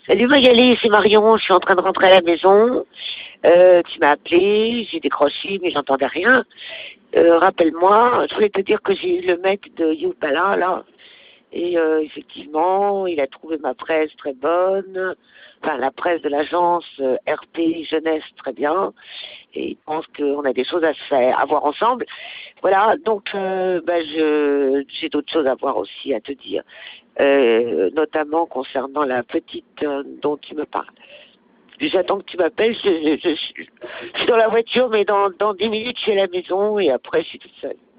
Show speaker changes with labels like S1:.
S1: Salut Magali, c'est Marion, je suis en train de rentrer à la maison. Tu m'as appelé, j'ai décroché mais j'entendais rien. Rappelle-moi, je voulais te dire que j'ai eu le mec de Youpala là. Et effectivement, il a trouvé ma presse très bonne, enfin la presse de l'agence RP Jeunesse très bien, et il pense qu'on a des choses à se faire, à voir ensemble. Voilà, donc j'ai d'autres choses à voir aussi à te dire, notamment concernant la petite dont tu me parles. J'attends que tu m'appelles, je suis dans la voiture, mais dans 10 minutes je suis à la maison et après je suis toute seule.